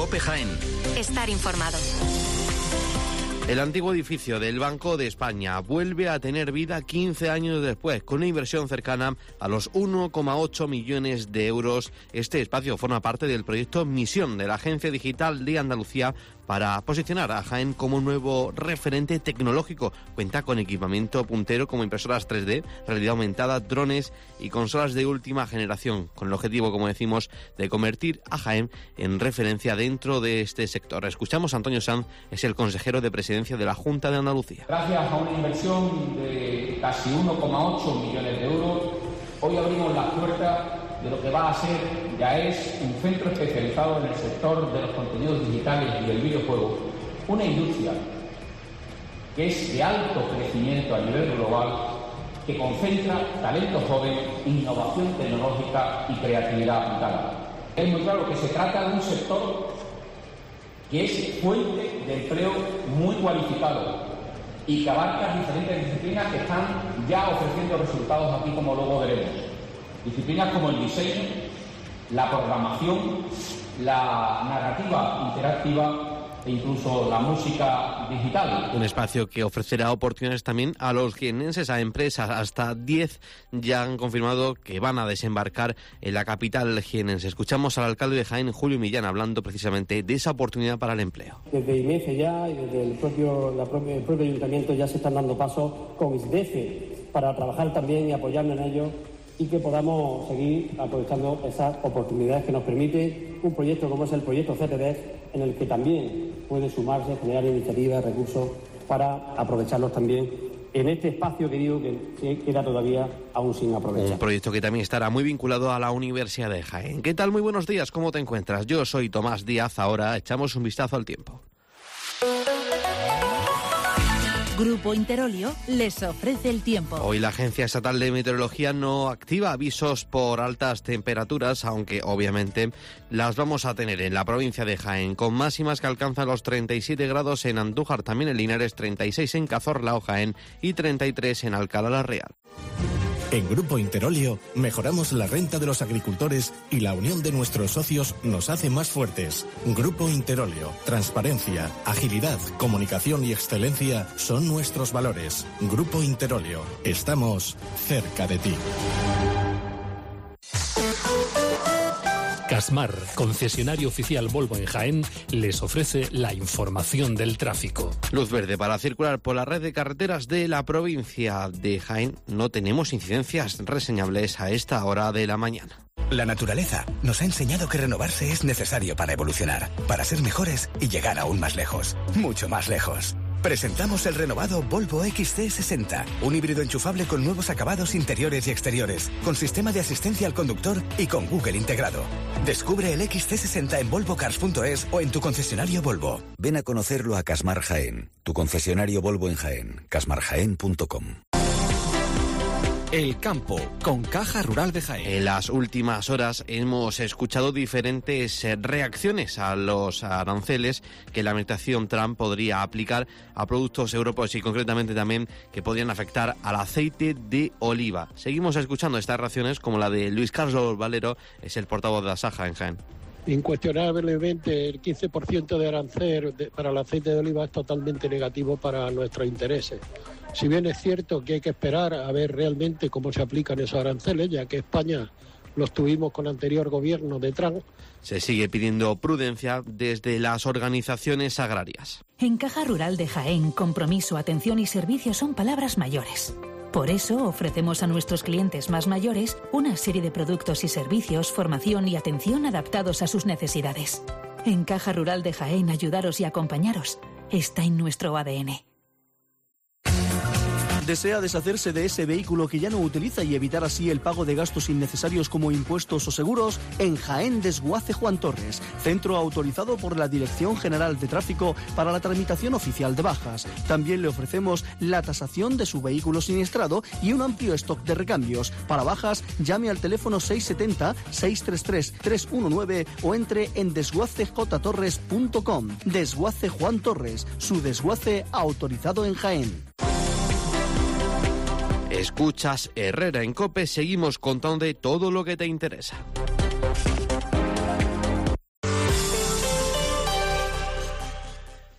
COPE Jaén. Estar informado. El antiguo edificio del Banco de España vuelve a tener vida 15 años después, con una inversión cercana a los 1,8 millones de euros. Este espacio forma parte del proyecto Misión de la Agencia Digital de Andalucía para posicionar a Jaén como nuevo referente tecnológico. Cuenta con equipamiento puntero como impresoras 3D, realidad aumentada, drones y consolas de última generación, con el objetivo, como decimos, de convertir a Jaén en referencia dentro de este sector. Escuchamos a Antonio Sanz, es el consejero de Presidencia de la Junta de Andalucía. Gracias a una inversión de casi 1,8 millones de euros, hoy abrimos las puertas de lo que va a ser, ya es, un centro especializado en el sector de los contenidos digitales y del videojuego, una industria que es de alto crecimiento a nivel global, que concentra talento joven, innovación tecnológica y creatividad aplicada. Es muy claro que se trata de un sector que es fuente de empleo muy cualificado y que abarca diferentes disciplinas que están ya ofreciendo resultados aquí, como luego veremos. Disciplinas como el diseño, la programación, la narrativa interactiva e incluso la música digital. Un espacio que ofrecerá oportunidades también a los jienenses, a empresas. Hasta 10 ya han confirmado que van a desembarcar en la capital jienense. Escuchamos al alcalde de Jaén, Julio Millán, hablando precisamente de esa oportunidad para el empleo. Desde INEFE ya y desde el propio ayuntamiento ya se están dando pasos con ISDEFE para trabajar también y apoyarnos en ello, y que podamos seguir aprovechando esas oportunidades que nos permite un proyecto como es el proyecto CTD, en el que también puede sumarse, generar iniciativas, recursos para aprovecharlos también en este espacio que digo que queda todavía aún sin aprovechar. Un proyecto que también estará muy vinculado a la Universidad de Jaén. ¿Qué tal? Muy buenos días, ¿cómo te encuentras? Yo soy Tomás Díaz, ahora echamos un vistazo al tiempo. Grupo Interolio les ofrece el tiempo. Hoy la Agencia Estatal de Meteorología no activa avisos por altas temperaturas, aunque obviamente las vamos a tener en la provincia de Jaén, con máximas que alcanzan los 37 grados en Andújar, también en Linares, 36 en Cazorla o Jaén y 33 en Alcalá la Real. En Grupo Interolio mejoramos la renta de los agricultores y la unión de nuestros socios nos hace más fuertes. Grupo Interolio, transparencia, agilidad, comunicación y excelencia son nuestros valores. Grupo Interolio, estamos cerca de ti. Casmar, concesionario oficial Volvo en Jaén, les ofrece la información del tráfico. Luz verde para circular por la red de carreteras de la provincia de Jaén. No tenemos incidencias reseñables a esta hora de la mañana. La naturaleza nos ha enseñado que renovarse es necesario para evolucionar, para ser mejores y llegar aún más lejos, mucho más lejos. Presentamos el renovado Volvo XC60, un híbrido enchufable con nuevos acabados interiores y exteriores, con sistema de asistencia al conductor y con Google integrado. Descubre el XC60 en volvocars.es o en tu concesionario Volvo. Ven a conocerlo a Casmar Jaén, tu concesionario Volvo en Jaén, casmarjaén.com. El campo, con Caja Rural de Jaén. En las últimas horas hemos escuchado diferentes reacciones a los aranceles que la administración Trump podría aplicar a productos europeos y concretamente también que podrían afectar al aceite de oliva. Seguimos escuchando estas reacciones como la de Luis Carlos Valero, es el portavoz de Asaja en Jaén. Incuestionablemente el 15% de arancel para el aceite de oliva es totalmente negativo para nuestros intereses. Si bien es cierto que hay que esperar a ver realmente cómo se aplican esos aranceles, ya que España los tuvimos con anterior gobierno de Trump. Se sigue pidiendo prudencia desde las organizaciones agrarias. En Caja Rural de Jaén, compromiso, atención y servicio son palabras mayores. Por eso ofrecemos a nuestros clientes más mayores una serie de productos y servicios, formación y atención adaptados a sus necesidades. En Caja Rural de Jaén, ayudaros y acompañaros está en nuestro ADN. ¿Desea deshacerse de ese vehículo que ya no utiliza y evitar así el pago de gastos innecesarios como impuestos o seguros? En Jaén Desguace Juan Torres, centro autorizado por la Dirección General de Tráfico para la tramitación oficial de bajas. También le ofrecemos la tasación de su vehículo siniestrado y un amplio stock de recambios. Para bajas, llame al teléfono 670-633-319 o entre en desguacejtorres.com. Desguace Juan Torres, su desguace autorizado en Jaén. Escuchas Herrera en COPE, seguimos contándote todo lo que te interesa.